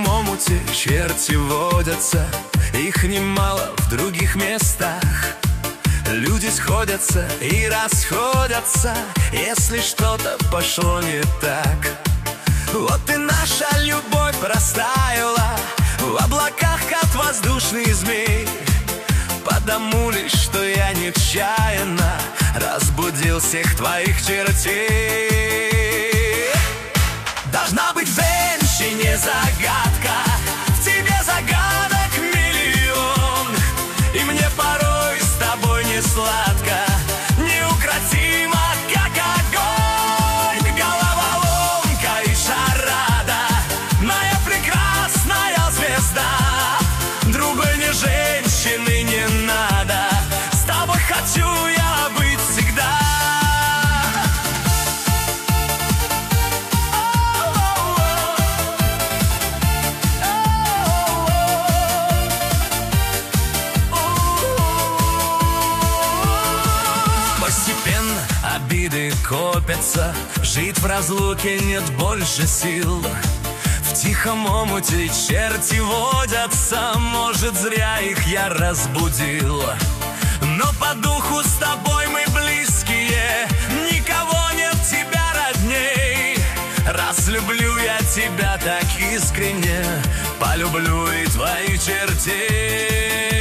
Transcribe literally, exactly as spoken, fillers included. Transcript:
тихом омуте черти водятся, их немало в других местах. Люди сходятся и расходятся, если что-то пошло не так. Вот и наша любовь растаяла в облаках, как воздушный змей. Потому лишь, что я нечаянно разбудил всех твоих чертей. Должна быть в женщине загадка, в тебе загадок миллион, и мне порой с тобой не сладко, неукротимо, как огонь. Головоломка и шарада, моя прекрасная звезда. Другой мне женщины не надо, с тобой хочу я быть всегда. Постепенно обиды копятся, жить в разлуке нет больше сил. В тихом омуте черти водятся, может, зря их я разбудил. Но по духу с тобой мы близкие, никого нет тебя родней. Раз люблю я тебя так искренне, полюблю и твоих чертей.